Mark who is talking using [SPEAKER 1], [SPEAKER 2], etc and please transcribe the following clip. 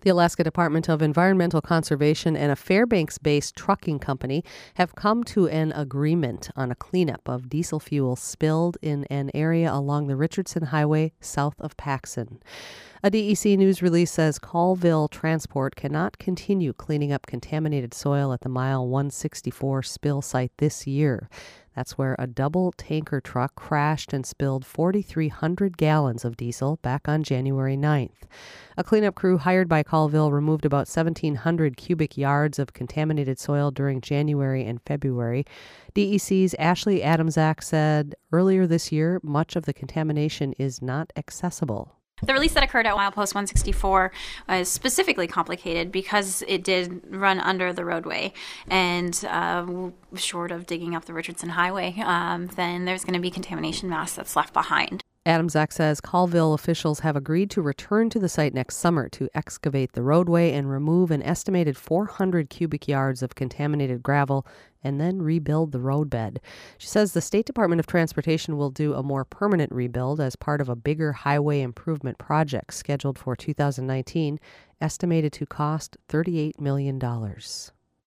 [SPEAKER 1] The Alaska Department of Environmental Conservation and a Fairbanks-based trucking company have come to an agreement on a cleanup of diesel fuel spilled in an area along the Richardson Highway south of Paxson. A DEC news release says Colville Transport cannot continue cleaning up contaminated soil at the Mile 164 spill site this year. That's where a double tanker truck crashed and spilled 4,300 gallons of diesel back on January 9th. A cleanup crew hired by Colville removed about 1,700 cubic yards of contaminated soil during January and February. DEC's Ashley Adamczak said earlier this year, much of the contamination is not accessible.
[SPEAKER 2] The release that occurred at milepost 164 is specifically complicated because it did run under the roadway, and short of digging up the Richardson Highway, then there's going to be contamination mass that's left behind.
[SPEAKER 1] Adamczak says Colville officials have agreed to return to the site next summer to excavate the roadway and remove an estimated 400 cubic yards of contaminated gravel and then rebuild the roadbed. She says the State Department of Transportation will do a more permanent rebuild as part of a bigger highway improvement project scheduled for 2019, estimated to cost $38 million.